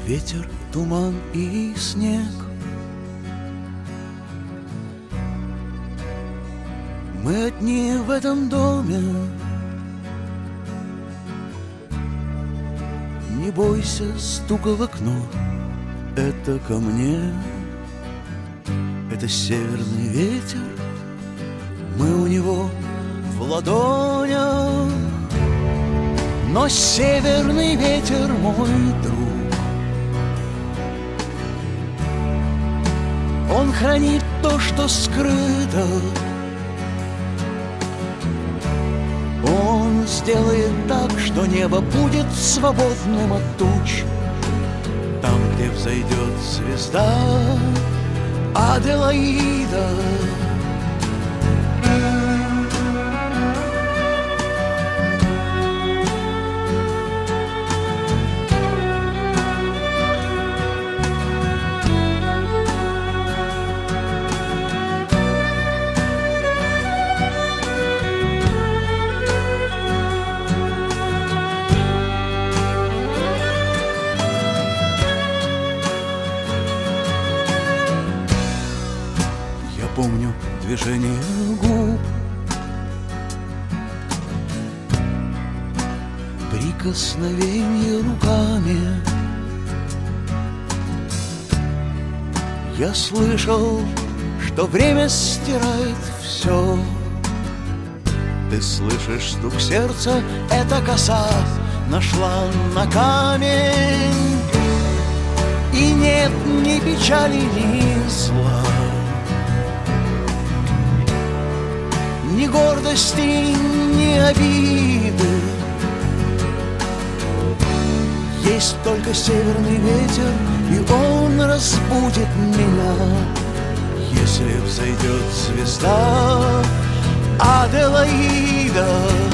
Ветер, туман и снег. Мы одни в этом доме. Не бойся стука в окно, это ко мне. Это северный ветер, мы у него в ладонях. Но северный ветер мой друг, он хранит то, что скрыто. Он сделает так, что небо будет свободным от туч. Там, где взойдет звезда Аделаида. Помню движение губ, прикосновение руками. Я слышал, что время стирает все. Ты слышишь стук сердца, эта коса нашла на камень. И нет ни печали, ни зла, ни гордости, ни обиды. Есть только северный ветер, и он разбудит меня, если взойдет звезда Аделаида.